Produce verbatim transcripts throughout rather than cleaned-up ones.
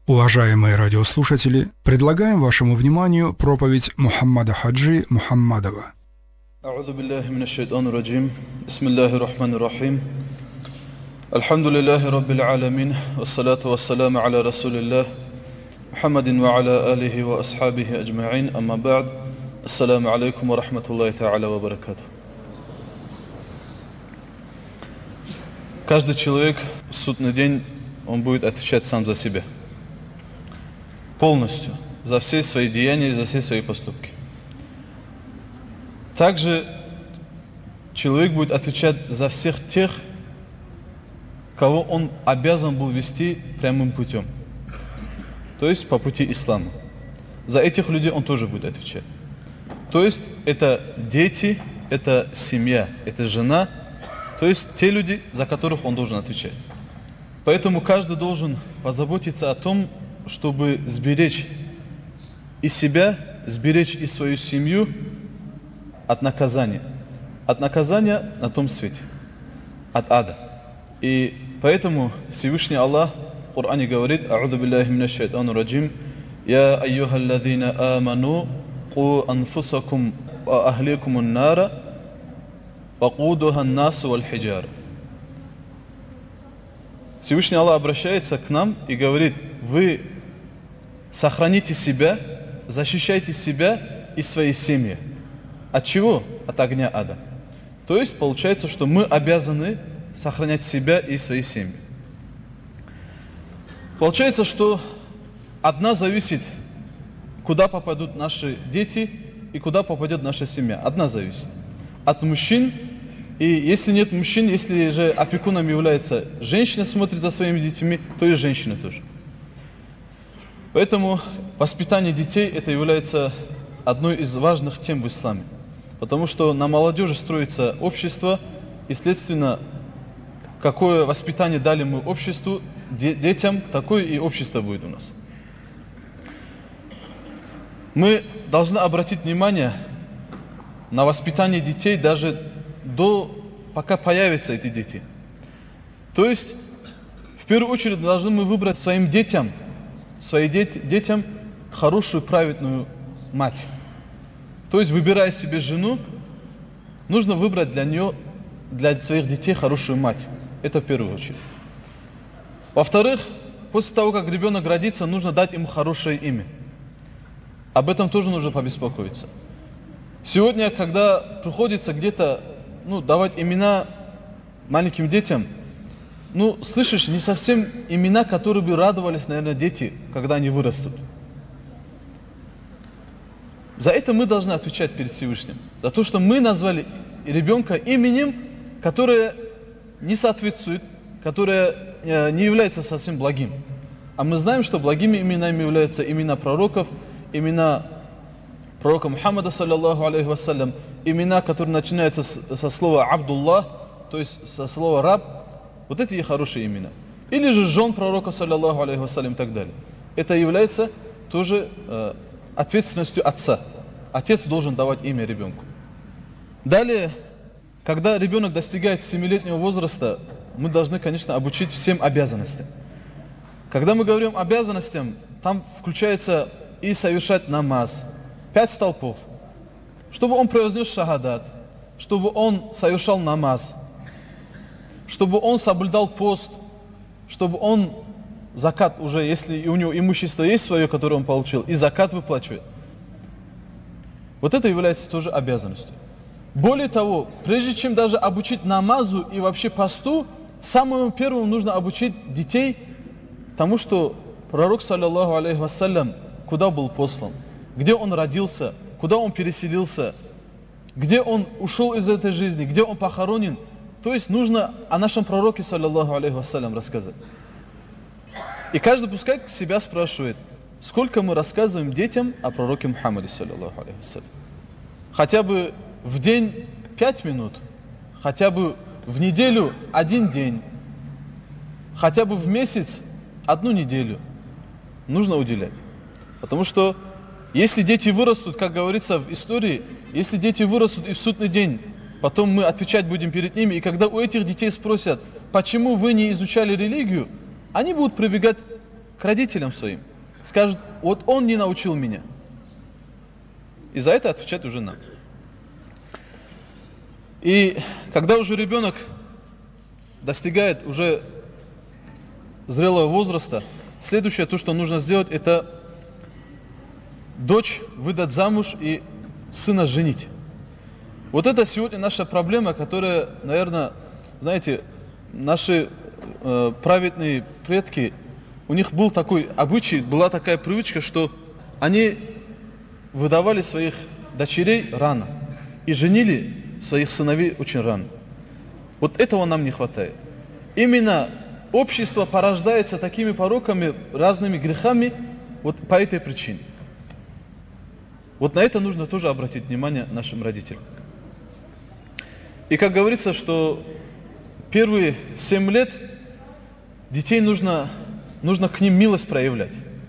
Уважаемые радиослушатели, предлагаем вашему вниманию проповедь Мухаммада Хаджи Мухаммадова. أعوذ بالله من الشيطان الرجيم بسم الله الرحمن الرحيم الحمد لله رب العالمين والصلاة والسلام على رسول الله محمد وعلى آله وأصحابه أجمعين أما بعد السلام عليكم ورحمة الله تعالى وبركاته. Каждый человек в судный день он будет отвечать сам за себя. Полностью. За все свои деяния и за все свои поступки. Также человек будет отвечать за всех тех, кого он обязан был вести прямым путем. То есть по пути ислама. За этих людей он тоже будет отвечать. То есть это дети, это семья, это жена. То есть те люди, за которых он должен отвечать. Поэтому каждый должен позаботиться о том, чтобы сберечь и себя, сберечь и свою семью от наказания. От наказания на том свете. От ада. И поэтому Всевышний Аллах в Коране говорит: «А'уду билляхи минаш шайтанир раджим, я айюхаллазина аману, ку анфусакум ва ахликумун нара, вакудуха ан-насу валь хиджара». Всевышний Аллах обращается к нам и говорит: вы сохраните себя, защищайте себя и свои семьи. От чего? От огня ада. То есть получается, что мы обязаны сохранять себя и свои семьи. Получается, что от нас зависит, куда попадут наши дети и куда попадет наша семья. От нас зависит. От мужчин. И если нет мужчин, если же опекуном является женщина, смотрит за своими детьми, то и женщина тоже. Поэтому воспитание детей это является одной из важных тем в исламе. Потому что на молодежи строится общество, и следственно, какое воспитание дали мы обществу, де- детям, такое и общество будет у нас. Мы должны обратить внимание на воспитание детей даже до, пока появятся эти дети. То есть, в первую очередь, должны мы выбрать своим детям, своим дет- детям хорошую, праведную мать. То есть, выбирая себе жену, нужно выбрать для нее, для своих детей хорошую мать. Это в первую очередь. Во-вторых, после того, как ребенок родится, нужно дать ему хорошее имя. Об этом тоже нужно побеспокоиться. Сегодня, когда приходится где-то ну, давать имена маленьким детям, ну, слышишь, не совсем имена, которые бы радовались, наверное, дети, когда они вырастут. За это мы должны отвечать перед Всевышним. За то, что мы назвали ребенка именем, которое не соответствует, которое не является совсем благим. А мы знаем, что благими именами являются имена пророков, имена пророка Мухаммада, саллаллаху алейхи вассалям, имена, которые начинаются с, со слова Абдуллах, то есть со слова раб, вот эти и хорошие имена. Или же жен пророка, саллаллаху алейхи вассалям, и так далее. Это является тоже э, ответственностью отца. Отец должен давать имя ребенку. Далее, когда ребенок достигает семилетнего возраста, мы должны, конечно, обучить всем обязанностям. Когда мы говорим обязанностям, там включается и совершать намаз, пять столпов, чтобы он произнес шахадат, чтобы он совершал намаз, чтобы он соблюдал пост, чтобы он закат уже, если у него имущество есть свое, которое он получил, и закат выплачивает. Вот это является тоже обязанностью. Более того, прежде чем даже обучить намазу и вообще посту, самому первому нужно обучить детей тому, что пророк, саллаллаху алейхи вассалям, куда был послан, где он родился, куда он переселился, где он ушел из этой жизни, где он похоронен. То есть нужно о нашем пророке, саллаллаху алейхи вассалям, рассказать. И каждый пускай себя спрашивает, сколько мы рассказываем детям о пророке Мухаммаде, саллаллаху алейхи вассалям. Хотя бы в день пять минут, хотя бы в неделю один день, хотя бы в месяц одну неделю нужно уделять. Потому что если дети вырастут, как говорится в истории, если дети вырастут и в судный день, потом мы отвечать будем перед ними, и когда у этих детей спросят, почему вы не изучали религию, они будут прибегать к родителям своим. Скажут, вот он не научил меня. И за это отвечать уже нам. И когда уже ребенок достигает уже зрелого возраста, следующее, то, что нужно сделать, это дочь выдать замуж и сына женить. Вот это сегодня наша проблема, которая, наверное, знаете, наши э, праведные предки, у них был такой обычай, была такая привычка, что они выдавали своих дочерей рано и женили своих сыновей очень рано. Вот этого нам не хватает. Именно общество порождается такими пороками, разными грехами, вот по этой причине. Вот на это нужно тоже обратить внимание нашим родителям. И как говорится, что первые семь лет детей нужно, нужно к ним милость проявлять.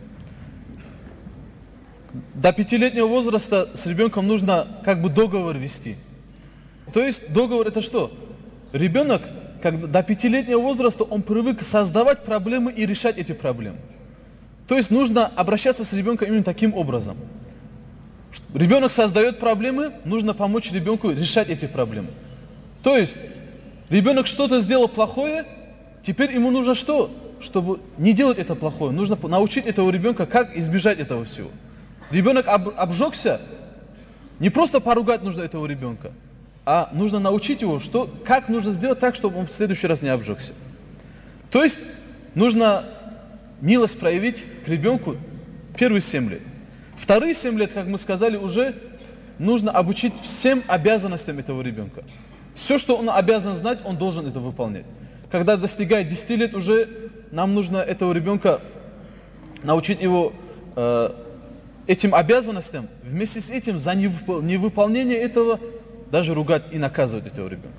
До пятилетнего возраста с ребенком нужно как бы договор вести. То есть договор это что? Ребенок, когда до пятилетнего возраста, он привык создавать проблемы и решать эти проблемы. То есть нужно обращаться с ребенком именно таким образом. Ребенок создает проблемы, нужно помочь ребенку решать эти проблемы. То есть ребенок что-то сделал плохое, теперь ему нужно что? Чтобы не делать это плохое, нужно научить этого ребенка, как избежать этого всего. Ребенок об, обжегся, не просто поругать нужно этого ребенка, а нужно научить его, что, как нужно сделать так, чтобы он в следующий раз не обжегся. То есть нужно милость проявить к ребенку первые семь лет. Вторые семь лет, как мы сказали, уже нужно обучить всем обязанностям этого ребенка. Все, что он обязан знать, он должен это выполнять. Когда достигает десяти лет, уже нам нужно этого ребенка научить его э, этим обязанностям, вместе с этим за невыпол- невыполнение этого даже ругать и наказывать этого ребенка.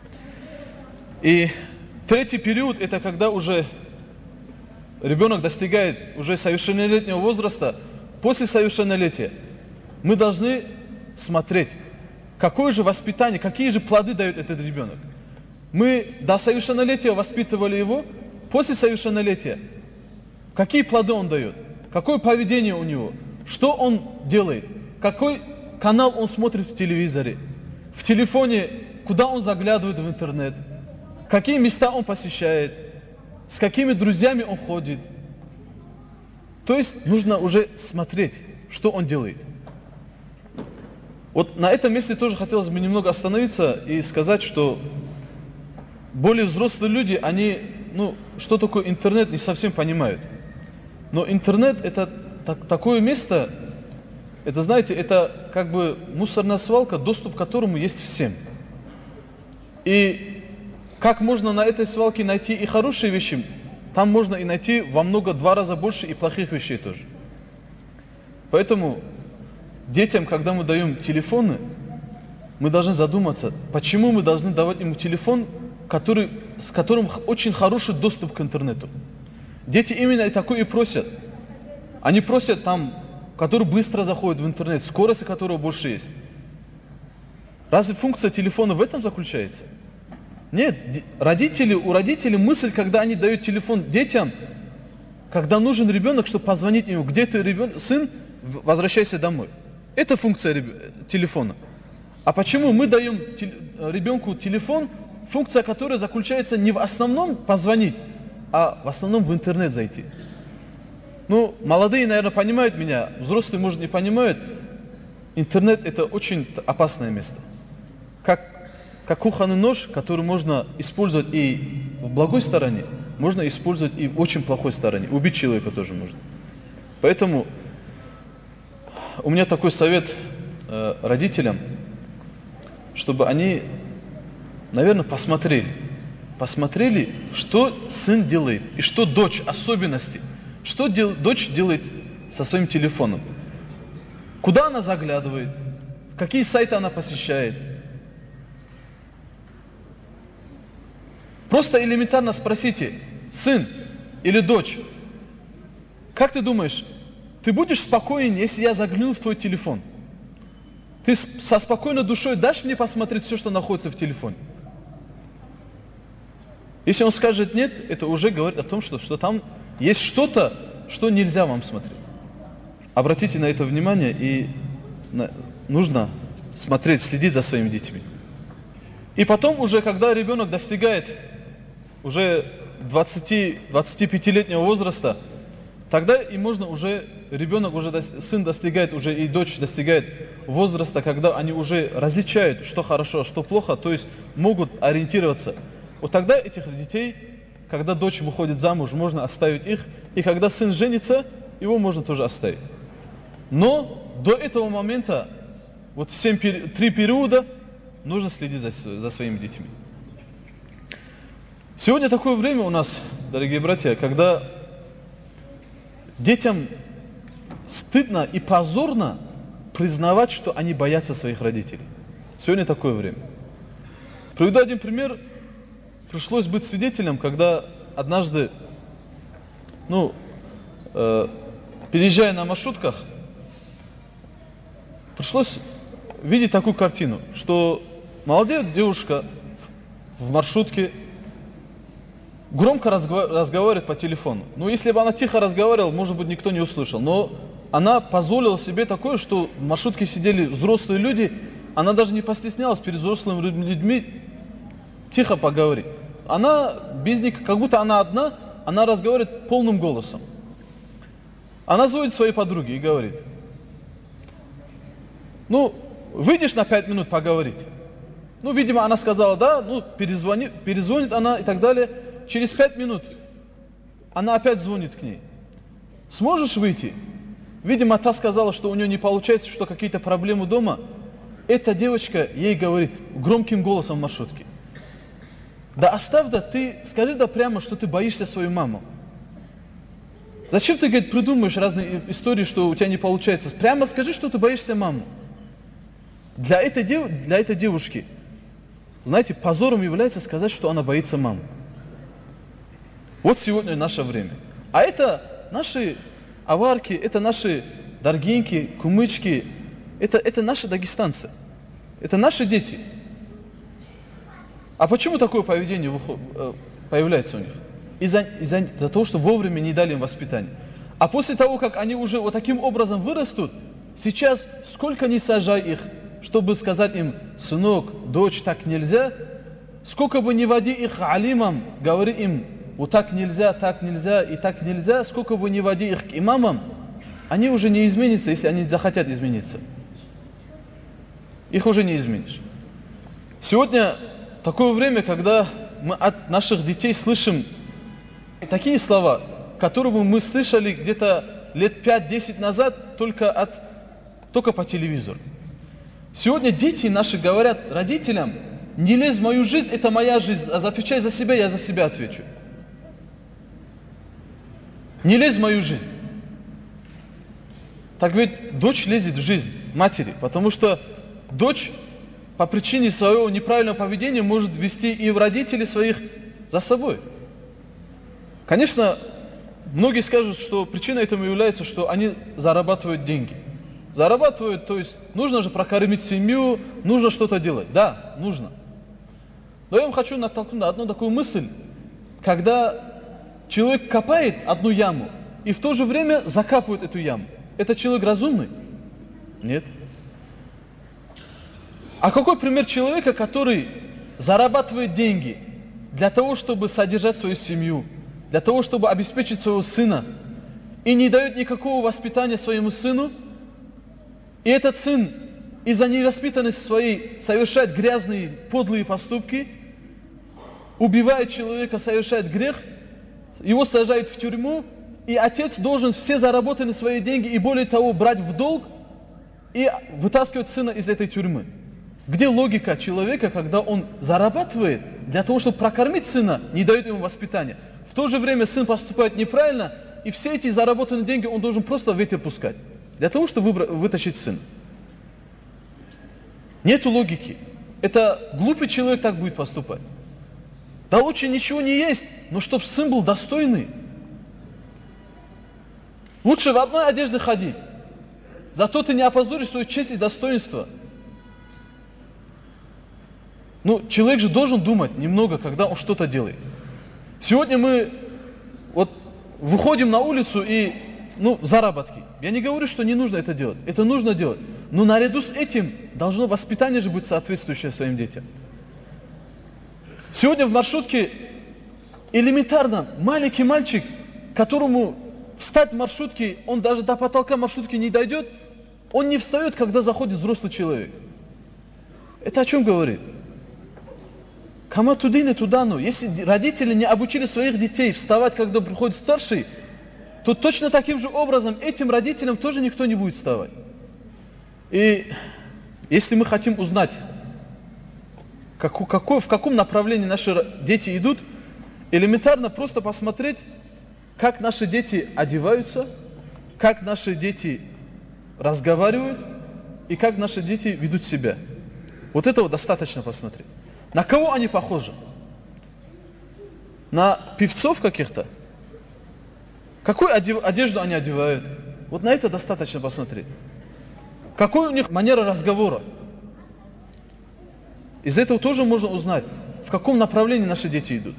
И третий период, это когда уже ребенок достигает уже совершеннолетнего возраста. После совершеннолетия мы должны смотреть, какое же воспитание, какие же плоды дает этот ребенок. Мы до совершеннолетия воспитывали его, после совершеннолетия какие плоды он дает, какое поведение у него, что он делает, какой канал он смотрит в телевизоре, в телефоне, куда он заглядывает в интернет, какие места он посещает, с какими друзьями он ходит. То есть нужно уже смотреть, что он делает. Вот на этом месте тоже хотелось бы немного остановиться и сказать, что более взрослые люди, они, ну, что такое интернет, не совсем понимают. Но интернет это так, такое место, это, знаете, это как бы мусорная свалка, доступ к которому есть всем. И как можно на этой свалке найти и хорошие вещи, там можно и найти во много, два раза больше и плохих вещей тоже. Поэтому детям, когда мы даем телефоны, мы должны задуматься, почему мы должны давать ему телефон, который, с которым очень хороший доступ к интернету. Дети именно такое и просят. Они просят там, который быстро заходит в интернет, скорость которого больше есть. Разве функция телефона в этом заключается? Нет, родители, у родителей мысль, когда они дают телефон детям, когда нужен ребенок, чтобы позвонить ему, где ты, ребенок, сын, возвращайся домой. Это функция телефона. А почему мы даем ребенку телефон, функция которой заключается не в основном позвонить, а в основном в интернет зайти? Ну, молодые, наверное, понимают меня, взрослые, может, не понимают. Интернет – это очень опасное место. Как Как кухонный нож, который можно использовать и в благой стороне, можно использовать и в очень плохой стороне. Убить человека тоже можно. Поэтому у меня такой совет э, родителям, чтобы они, наверное, посмотрели, посмотрели, что сын делает и что дочь, особенности, что дел, дочь делает со своим телефоном, куда она заглядывает, какие сайты она посещает. Просто элементарно спросите, сын или дочь, как ты думаешь, ты будешь спокоен, если я загляну в твой телефон? Ты со спокойной душой дашь мне посмотреть все, что находится в телефоне? Если он скажет нет, это уже говорит о том, что, что там есть что-то, что нельзя вам смотреть. Обратите на это внимание, и нужно смотреть, следить за своими детьми. И потом уже, когда ребенок достигает уже двадцати-двадцатипятилетнего возраста, тогда и можно уже, ребенок уже, сын достигает уже, и дочь достигает возраста, когда они уже различают, что хорошо, что плохо, то есть могут ориентироваться. Вот тогда этих детей, когда дочь выходит замуж, можно оставить их, и когда сын женится, его можно тоже оставить. Но до этого момента, вот в семь, три периода, нужно следить за, за своими детьми. Сегодня такое время у нас, дорогие братья, когда детям стыдно и позорно признавать, что они боятся своих родителей. Сегодня такое время. Приведу один пример. Пришлось быть свидетелем, когда однажды, ну, э, переезжая на маршрутках, пришлось видеть такую картину, что молодая девушка в маршрутке громко разговар- разговаривает по телефону. Ну, если бы она тихо разговаривала, может быть, никто не услышал. Но она позволила себе такое, что в маршрутке сидели взрослые люди, она даже не постеснялась перед взрослыми людьми тихо поговорить. Она без них, как будто она одна, она разговаривает полным голосом. Она звонит своей подруге и говорит: ну, выйдешь на пять минут поговорить? Ну, видимо, она сказала да, ну, перезвони, перезвонит она и так далее. Через пять минут она опять звонит к ней. Сможешь выйти? Видимо, та сказала, что у нее не получается, что какие-то проблемы дома. Эта девочка ей говорит громким голосом в маршрутке: да оставь, да ты, скажи да прямо, что ты боишься свою маму. Зачем ты, говорит, придумаешь разные истории, что у тебя не получается? Прямо скажи, что ты боишься маму. Для этой, дев... для этой девушки, знаете, позором является сказать, что она боится мамы. Вот сегодня наше время. А это наши аварки, это наши даргинки, кумычки, это, это наши дагестанцы, это наши дети. А почему такое поведение появляется у них? Из-за, из-за, из-за того, что вовремя не дали им воспитание. А после того, как они уже вот таким образом вырастут, сейчас сколько ни сажай их, чтобы сказать им: сынок, дочь, так нельзя, сколько бы ни води их алимам, говори им: вот так нельзя, так нельзя и так нельзя, сколько бы ни води их к имамам, они уже не изменятся, если они захотят измениться. Их уже не изменишь. Сегодня такое время, когда мы от наших детей слышим такие слова, которые мы слышали где-то лет пять-десять назад только, от, только по телевизору. Сегодня дети наши говорят родителям: не лезь в мою жизнь, это моя жизнь, а отвечай за себя, я за себя отвечу. Не лезь в мою жизнь. Так ведь дочь лезет в жизнь матери, потому что дочь по причине своего неправильного поведения может вести и в родителей своих за собой. Конечно, многие скажут, что причиной этому является, что они зарабатывают деньги. Зарабатывают, то есть нужно же прокормить семью, нужно что-то делать. Да, нужно. Но я вам хочу натолкнуть на одну такую мысль, когда человек копает одну яму и в то же время закапывает эту яму. Это человек разумный? Нет. А какой пример человека, который зарабатывает деньги для того, чтобы содержать свою семью, для того, чтобы обеспечить своего сына, и не дает никакого воспитания своему сыну, и этот сын из-за невоспитанности своей совершает грязные, подлые поступки, убивает человека, совершает грех, его сажают в тюрьму, и отец должен все заработанные свои деньги и более того брать в долг и вытаскивать сына из этой тюрьмы. Где логика человека, когда он зарабатывает для того, чтобы прокормить сына, не дает ему воспитания? В то же время сын поступает неправильно, и все эти заработанные деньги он должен просто в ветер пускать, для того, чтобы выбра- вытащить сына. Нету логики. Это глупый человек так будет поступать. Да лучше ничего не есть, но чтобы сын был достойный. Лучше в одной одежде ходить. Зато ты не опозоришь свою честь и достоинство. Ну, человек же должен думать немного, когда он что-то делает. Сегодня мы, вот выходим на улицу и, ну, заработки. Я не говорю, что не нужно это делать. Это нужно делать. Но наряду с этим должно воспитание же быть соответствующее своим детям. Сегодня в маршрутке элементарно маленький мальчик, которому встать в маршрутке, он даже до потолка маршрутки не дойдет, он не встает, когда заходит взрослый человек. Это о чем говорит? Кама тудин тудану. Если родители не обучили своих детей вставать, когда приходит старший, то точно таким же образом этим родителям тоже никто не будет вставать. И если мы хотим узнать, как, какой, в каком направлении наши дети идут, элементарно просто посмотреть, как наши дети одеваются, как наши дети разговаривают и как наши дети ведут себя. Вот этого достаточно посмотреть. На кого они похожи? На певцов каких-то? Какую одежду они одевают? Вот на это достаточно посмотреть. Какой у них манера разговора? Из этого тоже можно узнать, в каком направлении наши дети идут.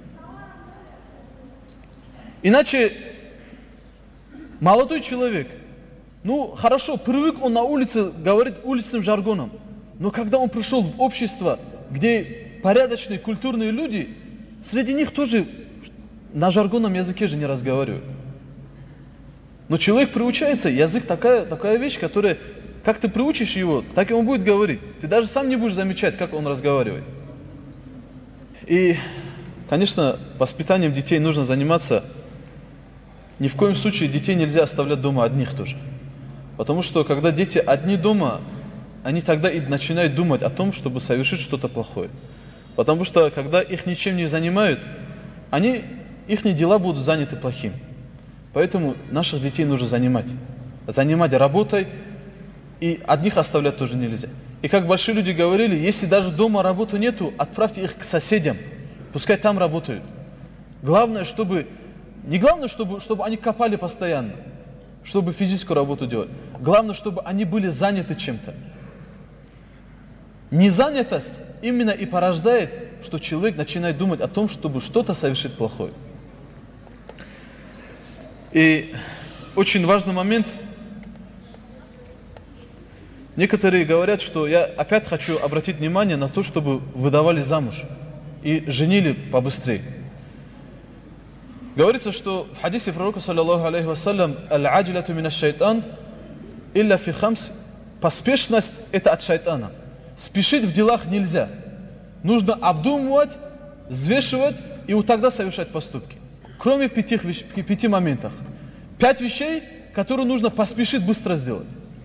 Иначе молодой человек, ну хорошо, привык он на улице говорить уличным жаргоном, но когда он пришел в общество, где порядочные, культурные люди, среди них тоже на жаргонном языке же не разговаривают. Но человек приучается, язык такая, такая вещь, которая, как ты приучишь его, так и он будет говорить. Ты даже сам не будешь замечать, как он разговаривает. И, конечно, воспитанием детей нужно заниматься. Ни в коем случае детей нельзя оставлять дома одних тоже. Потому что, когда дети одни дома, они тогда и начинают думать о том, чтобы совершить что-то плохое. Потому что, когда их ничем не занимают, они, их дела будут заняты плохим. Поэтому наших детей нужно занимать. Занимать работой, и одних оставлять тоже нельзя. И как большие люди говорили, если даже дома работы нету, отправьте их к соседям, пускай там работают. Главное, чтобы, не главное, чтобы, чтобы они копали постоянно, чтобы физическую работу делать. Главное, чтобы они были заняты чем-то. Незанятость именно и порождает, что человек начинает думать о том, чтобы что-то совершить плохое. И очень важный момент. Некоторые говорят, что я опять хочу обратить внимание на то, чтобы выдавали замуж и женили побыстрее. Говорится, что в хадисе пророка, саллаллаху алейхи вассалям, «Аль-аджляту мина шайтан, илля фи хамс», поспешность – это от шайтана. Спешить в делах нельзя. Нужно обдумывать, взвешивать и вот тогда совершать поступки. Кроме пяти, пяти моментов. Пять вещей, которые нужно поспешить быстро сделать.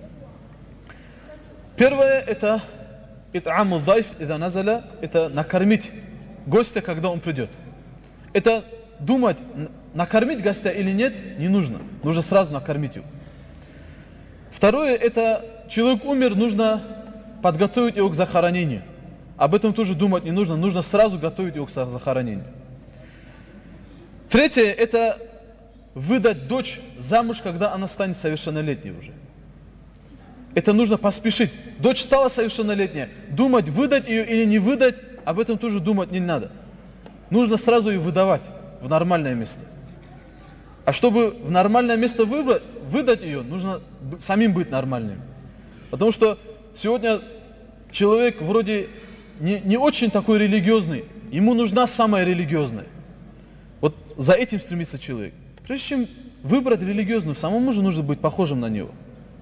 Первое – это «ит'аму дайф ида назаля», это накормить гостя, когда он придет. Это думать, накормить гостя или нет, не нужно. Нужно сразу накормить его. Второе – это человек умер, нужно подготовить его к захоронению. Об этом тоже думать не нужно, нужно сразу готовить его к захоронению. Третье – это выдать дочь замуж, когда она станет совершеннолетней уже. Это нужно поспешить. Дочь стала совершеннолетняя, думать, выдать ее или не выдать, об этом тоже думать не надо. Нужно сразу ее выдавать в нормальное место. А чтобы в нормальное место выбрать, выдать ее, нужно самим быть нормальным. Потому что сегодня человек вроде не, не очень такой религиозный, ему нужна самая религиозная. Вот за этим стремится человек. Прежде чем выбрать религиозную, самому же нужно быть похожим на него.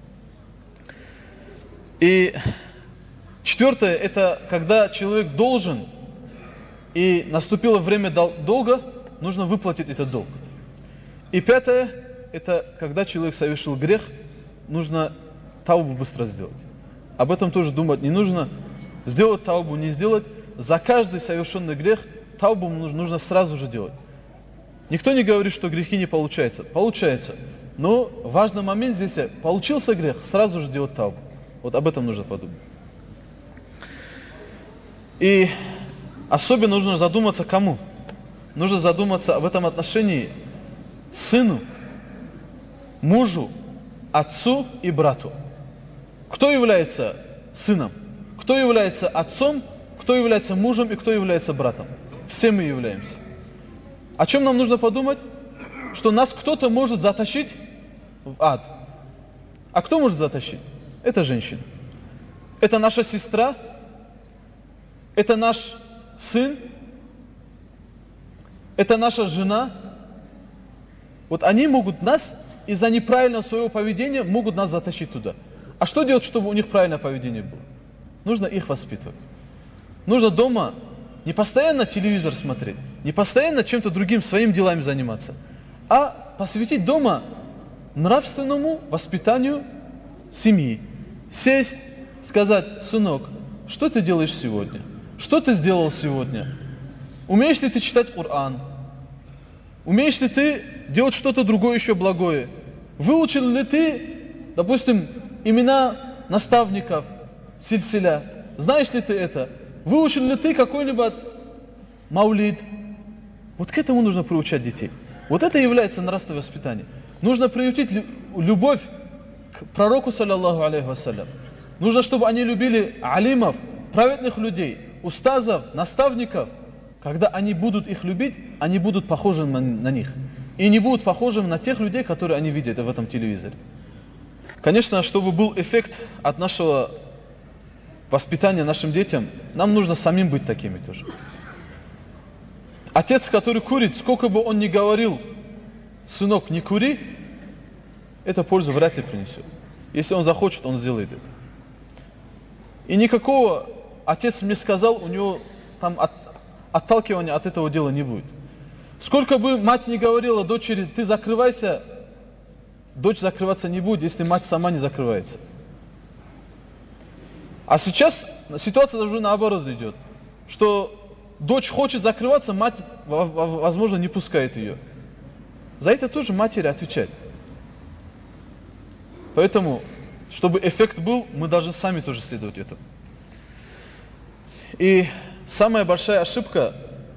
И четвертое, это когда человек должен, и наступило время долга, нужно выплатить этот долг. И пятое, это когда человек совершил грех, нужно таубу быстро сделать. Об этом тоже думать не нужно. Сделать таубу, не сделать. За каждый совершенный грех таубу нужно, нужно сразу же делать. Никто не говорит, что грехи не получаются. Получается. Но важный момент здесь, получился грех, сразу же делать таубу. Вот об этом нужно подумать. И особенно нужно задуматься кому? Нужно задуматься об этом отношении сыну, мужу, отцу и брату. Кто является сыном? Кто является отцом? Кто является мужем и кто является братом? Все мы являемся. О чем нам нужно подумать? что нас кто-то может затащить в ад. А кто может затащить? Это женщина. Это наша сестра, это наш сын, это наша жена. Вот они могут нас из-за неправильного своего поведения могут нас затащить туда. А что делать, чтобы у них правильное поведение было? Нужно их воспитывать. Нужно дома не постоянно телевизор смотреть, не постоянно чем-то другим своими делами заниматься, а посвятить дома нравственному воспитанию семьи. Сесть, сказать: сынок, что ты делаешь сегодня? Что ты сделал сегодня? Умеешь ли ты читать Коран? Умеешь ли ты делать что-то другое еще благое? Выучил ли ты, допустим, имена наставников, сильсиля? Знаешь ли ты это? Выучил ли ты какой-либо маулид? Вот к этому нужно приучать детей. Вот это является нравственное воспитание. Нужно приютить любовь к пророку, саллаллаху алейхи вассалям. Нужно, чтобы они любили алимов, праведных людей, устазов, наставников. Когда они будут их любить, они будут похожи на, на них. И не будут похожи на тех людей, которые они видят в этом телевизоре. Конечно, чтобы был эффект от нашего воспитания нашим детям, нам нужно самим быть такими тоже. Отец, который курит, сколько бы он ни говорил: сынок, не кури, это пользу вряд ли принесет. Если он захочет, он сделает это. И никакого отец мне сказал, у него там от, отталкивания от этого дела не будет. Сколько бы мать не говорила дочери: ты закрывайся, дочь закрываться не будет, если мать сама не закрывается. А сейчас ситуация даже наоборот идет, что дочь хочет закрываться, мать, возможно, не пускает ее. За это тоже матери отвечать. Поэтому, чтобы эффект был, мы должны сами тоже следовать этому. И самая большая ошибка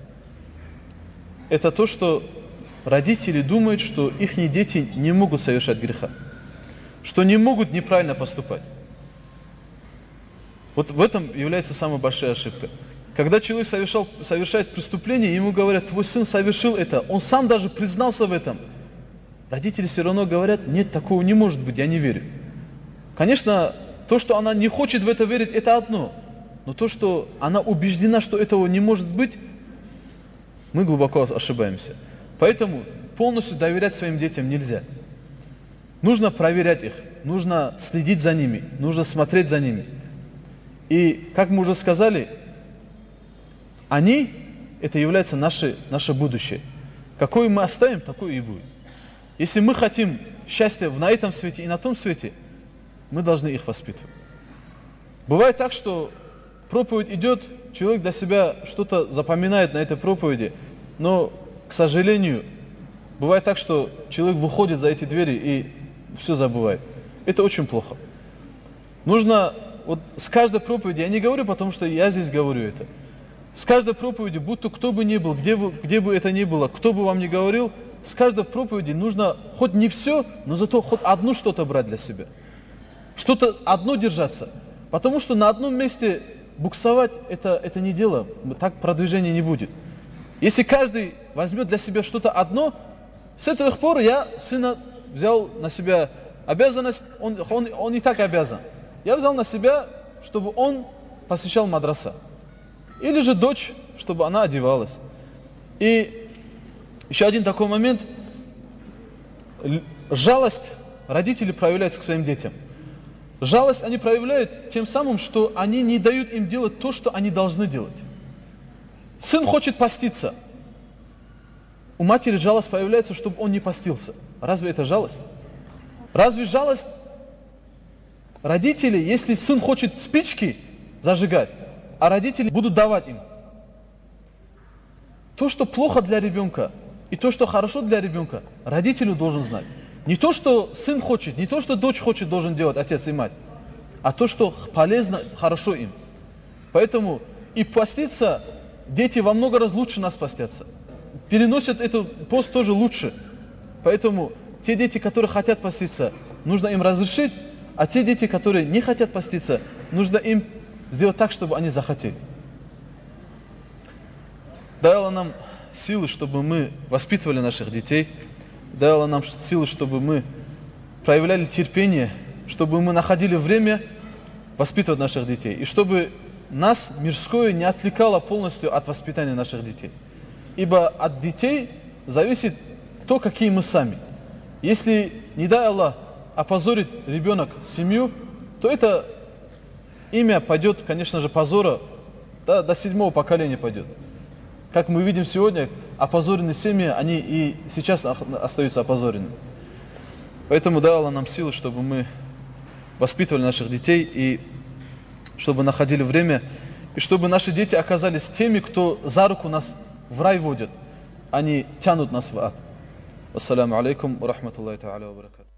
– это то, что родители думают, что их дети не могут совершать греха, что не могут неправильно поступать. Вот в этом является самая большая ошибка. Когда человек совершал, совершает преступление, ему говорят: твой сын совершил это, он сам даже признался в этом. Родители все равно говорят: нет, такого не может быть, я не верю. Конечно, то, что она не хочет в это верить, это одно. Но то, что она убеждена, что этого не может быть, мы глубоко ошибаемся. Поэтому полностью доверять своим детям нельзя. Нужно проверять их, нужно следить за ними, нужно смотреть за ними. И, как мы уже сказали, они, это является наше, наше будущее. Какое мы оставим, такое и будет. Если мы хотим счастья на этом свете и на том свете, мы должны их воспитывать. Бывает так, что проповедь идет, человек для себя что-то запоминает на этой проповеди, но, к сожалению, бывает так, что человек выходит за эти двери и все забывает. Это очень плохо. Нужно, вот с каждой проповеди, я не говорю, потому что я здесь говорю это, с каждой проповеди, будто кто бы ни был, где бы, где бы это ни было, кто бы вам ни говорил, с каждой проповеди нужно хоть не все, но зато хоть одно что-то брать для себя. Что-то одно держаться. Потому что на одном месте буксовать это, это не дело, так продвижения не будет. Если каждый возьмет для себя что-то одно, с этого пор я сына взял на себя обязанность, он, он, он и так обязан. Я взял на себя, чтобы он посещал мадраса. Или же дочь, чтобы она одевалась. И еще один такой момент. Жалость родители проявляют к своим детям. Жалость они проявляют тем самым, что они не дают им делать то, что они должны делать. Сын хочет поститься. У матери жалость появляется, чтобы он не постился. Разве это жалость? Разве жалость родителей, если сын хочет спички зажигать, а родители будут давать им? То, что плохо для ребенка, и то, что хорошо для ребенка, родителю должен знать. Не то, что сын хочет, не то, что дочь хочет, должен делать отец и мать, а то, что полезно, хорошо им. Поэтому и поститься дети во много раз лучше нас постятся. Переносят этот пост тоже лучше. Поэтому те дети, которые хотят поститься, нужно им разрешить, а те дети, которые не хотят поститься, нужно им сделать так, чтобы они захотели. Дай Аллах нам силы, чтобы мы воспитывали наших детей, дай Аллах нам силы, чтобы мы проявляли терпение, чтобы мы находили время воспитывать наших детей. И чтобы нас мирское не отвлекало полностью от воспитания наших детей. Ибо от детей зависит то, какие мы сами. Если, не дай Аллах, опозорит ребенок семью, то это имя пойдет, конечно же, позора, да, до седьмого поколения пойдет. Как мы видим сегодня, опозоренные семьи, они и сейчас остаются опозоренными. Поэтому дай Аллах нам силы, чтобы мы воспитывали наших детей, и чтобы находили время, и чтобы наши дети оказались теми, кто за руку нас в рай водит, а не тянут нас в ад. Ассаляму алейкум ва рахматуллахи та'аля ва баракатух.